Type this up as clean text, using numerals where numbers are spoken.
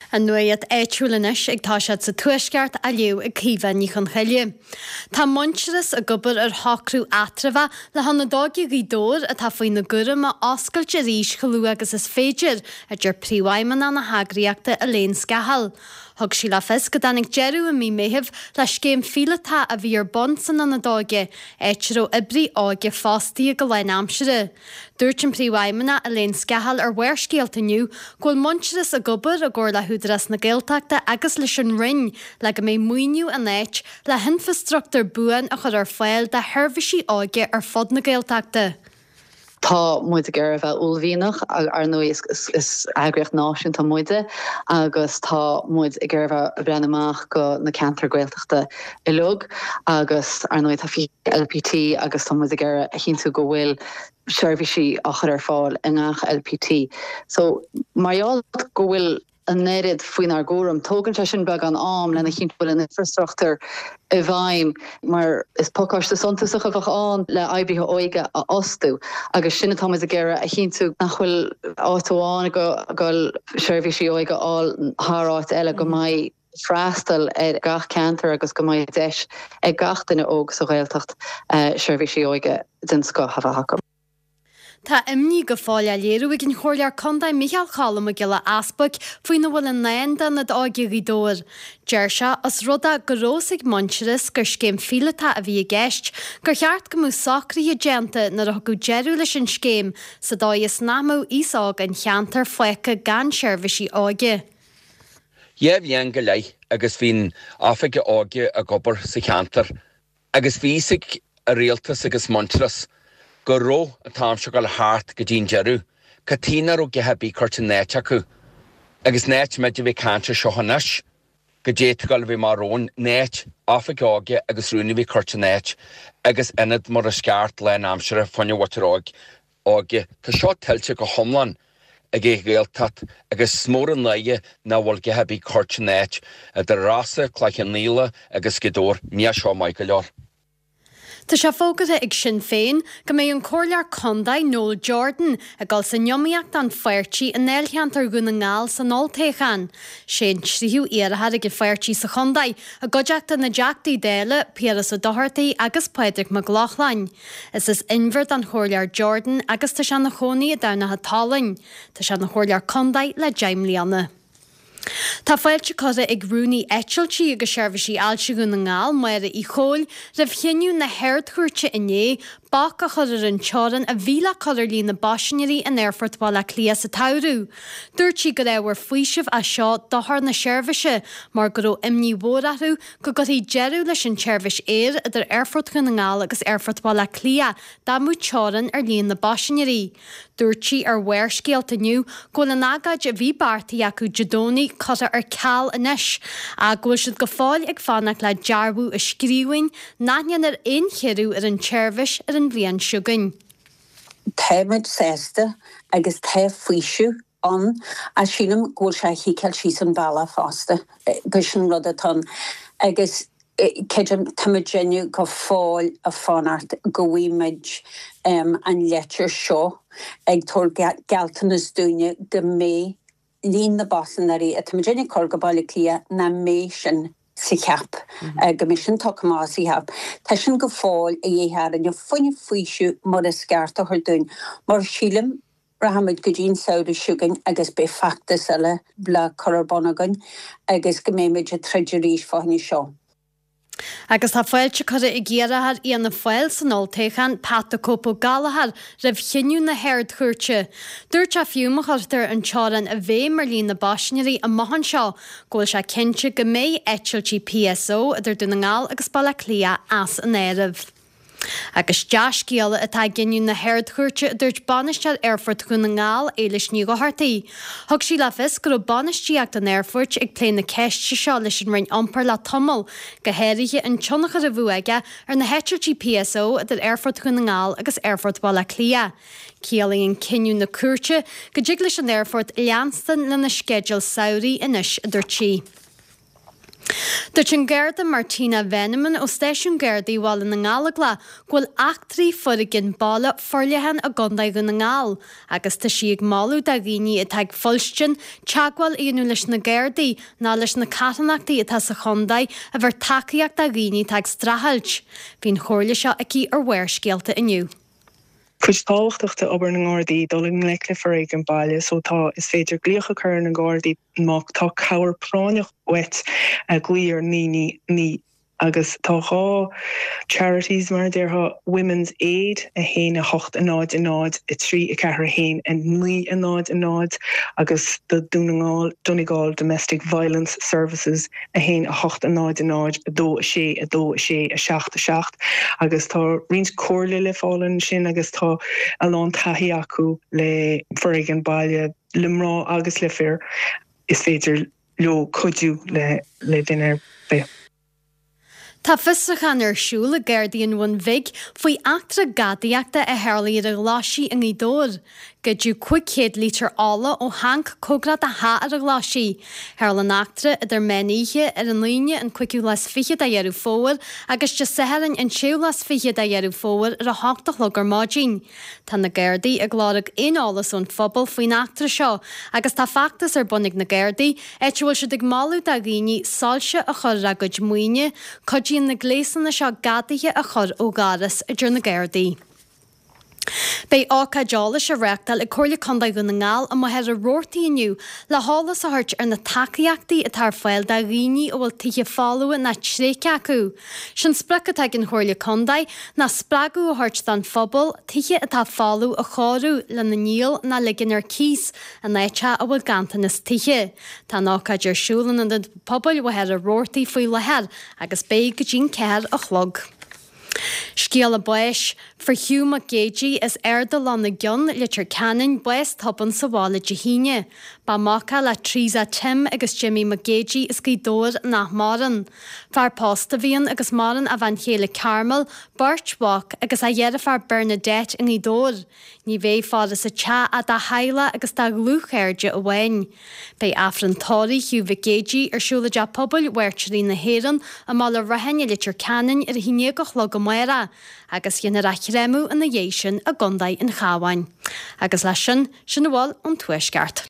An nuaiad éitiúlanis ag táisiad sa tuaisceart a liú ag cíomh ní chun chaile. Tá monseras a gobar ar hacrú atrafah le hana dági ghidór a tá faoin na gurim a oscailte ríis chalú agus is féidir a dúr príomhaimeanna na hagraíochta a léon scahall. Thug sí le fis go danig jeú a mí méhibh leis céim filatá a bhí ar bonsan na dáge, éitiró ibrí áige fástaí go lein amsire. Dúirt an príomhaimeanna a léon scahall ar bhuair scéalta nniu, gúil monseras a gobar a gcóir le húdras na Gaeltachta agus leis an rinn le go mé muoinniu an éit le hinfastruchtúr buan a chur ar fáil de thuirmhaisí áige ar fod na Gaeltachta. Tá muide gur bheith úlhíach ar nó is agriocht náisiún tá muide agus tá muid i gur bheith brenn amach go na ceantar Gaeltachta i lug agus ar nó tá fi LPT agus tá muid gur a chinú go bhfuil seirbhísí a chur ar fáil in ngach LPT. So marall go bhfuil an nerid faoin ar gúram tógann sé sin beag an am lena chin bhfuil an infrastruchtúr i bhaim mar is pócáiste suntasach a bheith an le aibrithe óige a osú agus sinna tá is a gcéire a chinú nach bhfuil átóáin go seirbhísí óige á thráit eile go maiid freastal gach ceantar agus go maiid deis gach duine óg sa Gaeltacht seirbhísí óige den sco hafa. Tá imní go fáil a léirú ag an chóirlear condaid Michael Challam a gile aspaig faoin na bhfuil an nainda na áige ghidóir. Deir se as ruda gorósigh monseras gur scéim filatá a bhí a gceist, gur cheart go mú sacraí agenta na go jeú leis an scéim sa dá is námú íság an cheantar foicha gan seirbhísí áige. Bhíon go lei agus bhín áfaige áige a gobar sa cheantar, agus bhísigh a réaltas agus monseras go ró a táimse go le háart go dtín jeú, go tínar ó gethe bí chuirte néit acu. Agus néit meidir bhí cantar seochanis, go déit go bhí marrón néit áfaige áige agus rúna bhí chuirte néit, agus inad mar a sceart le amsere fanne wateráig áige. Tá seo tiltte go thomlan ag é Gaeltacht agus smór an laige na bhfuil gethe bí chuirte néit a de rasa chláichan níla agus godór ní seo mai go leor. Tá sé fógata ag sin féin go mé an chóirlear condaid Noel Jordan a gáil sa neomíocht an feirtí in neilcheantar gúna ngáil san noltéchan. Sé tríú iarthar ag feirtí sa condaid a godeachta na deachtaí déile Piaras a Doherty agus Padraig McLaughlin. Is inmhir an chóirlear Jordan agus tá se na chonaí a dana hatálainn. Tá se na chóirlear condaid le Jaime Lianna. Tá fáilte cosa ag rúnaí eitiltí agus seirbhísí ailse go na ngáil muire í chóil raibh cheiniú na hairdchuirte inné bach a chuir an teoran a bhíle chuir líon na baisinirí in Airfort bhil le clia sa tairú. Dúirtí go raibh faoisimh a seo dothar na seirbhíse mar go raibh imní mhórarú go gotí jeú leis an seirbhís éir idir Airfort go na ngáil agus Airfort bhil le clia dá mú teoran ar líon na baisinirí. Dúirtí ar bhuair scéalta nniu go na nágaid a bhí bartaí acu judóní chuta ar ceall inis a ghfuil siad go fáil ag fannach le dearbhú a scríúin náinean ar aoncheirú ar an tseirbhís ar an bhliain siúgain. Táimid sésta agus tá faoisiú an a sínam ghfuil sé híceil sí an bhela fásta go sin rud atá agus céidir táimid geniu go fáil a fanart go bhíimiid an letir seo ag tóir gealtan is dúine go mé lín na basannarí a táimid geniu cór go bailí clia na mé sin sa cheap go mé sin tocha sí heap. Tá sin go fáil a dhéhear an foine faoisiú mar a sceart a chuir dún mar sílim rahamid go dín saoda siúgain agus be factas eile bla chorbonagain agus go méimiid a treidiríis fáinní seo. Agus tá fáilte chuir i ggéarthar íon na fáil san noltéchan Pat Copo Galahar raibh cheiniú na hairdchuirte. Dúirt a fiúma chuirtar an teoran a bhéh mar líon na baisinirí a maihan seo ghfuil sé cinnte go mé eitiltí PSO idir duna ngáil agus balla clia as an éireamh. Agus deascéala atá giniú na hairdchuirte dúirt banisteal Airfort go na ngáil éiles ní go hartaí. Thug sí le fis go banistíocht an Airfort ag pléin na ceiste seo leis an rinn ampar le tomol go héirithe an tionachar a bhuaige ar na heitiltí PSO idir Airfort go na ngáil agus Airfort bhla clia. Céalaí an cinniú na cuairte go dig leis an Airfort leanstan le na sceidil saoirí inis idirtí. Dúirt an Gerda Martina Veneman ó Stéisiún Gerdaí bháil na ngála ghfuil achtraí furigin bála forlehan a gondaid go na ngáil, agus tá si ag máú da ghaoine atá ag foilstin teagháil íonú leis na Gerdaí ná leis na catanachtaí atá sa chondaid a bhar takeíocht da ghaoine tá ag strahailt. Bhín chóirla seo aici ar bhair scéalta inniu. Cuis táhachtachta obair na Gardaí doling le foréig an baile, so tá is féidir glíocha chur na Gardaí mach tá cabhar práineach wet a glíor ní agus tá charities mar deartha Women's Aid a héin a hocht a náid a trí a cehar héin a ní a náid agus the Donegal Domestic Violence Services a héin a hocht a náid a dó a sé a seacht agus tá rins cóirla le fálan sin agus tá a lán taithí acu le foréig an baile limrá agus le fear is féidir leo coidú le dinner be. Tá fistachan ar siúla Gerdaíon bhain bhig faoi achtra gadaíachta a heirlaíad a gláisií in dór. Go dú 500 lítar ála ó hanc cógrad a há ar a gláisií. Heirlan achtra idir meníe ar an líne an 5 las fiche a dhearú fóir agus de saharan an 7 las fiche a dhearú fóir ar a 8 lugar mádín. Tá na Gerdaí a glárag éálas ón phobal faoin achtra seo agus tá factas ar bunig na Gerdaí éitiúil se ag máú da ghaoine sáilse a chur a goid muoine codíon na gléasanna seo gadaithe a chur ó garas idir na Gerdaí. Bei ácha deála se reachtal i cóirla condaid go na ngáil a head a roirtaí inniu le hálas a thuirt ar na takeíachtaí a tar fáil da rií ó bhfuil tuiche fáua na tréice acu. Sin spracad ag an chóirla condaid na spragu a thuirt dan phobal tuiche atá fáú a cháú le na níl na ligin ar cís a néite a bhfuil gantanas tuiche. Tá ácha dear siúlan an pobl bh head a roirtaí faoi lehead agus bé go dín ceir a chlog. Scéal a buis, for Hugh McGagey is airda lana gion litir canan buis topan sa bhála de híine. Ba macha le Trísa Tim agus Jimmy McGagey is gydór nach maran. Far posta bhíon agus maran a bhain chéile Carmel, Birch Walk agus a dhéad far Bernadette in dór. Ní bhéh fáda sa cha a da haile agus da glúchairde a bhain. Bei afran tóí Hugh McGagey ar siúla de pobl weirtirí na héan a mála rahanne litir canan ar híine go chlog go maira, agus dhéana réimú in na dhééis sin a gondaid in chaáin. Agus lei sin bháil an tuaisceart.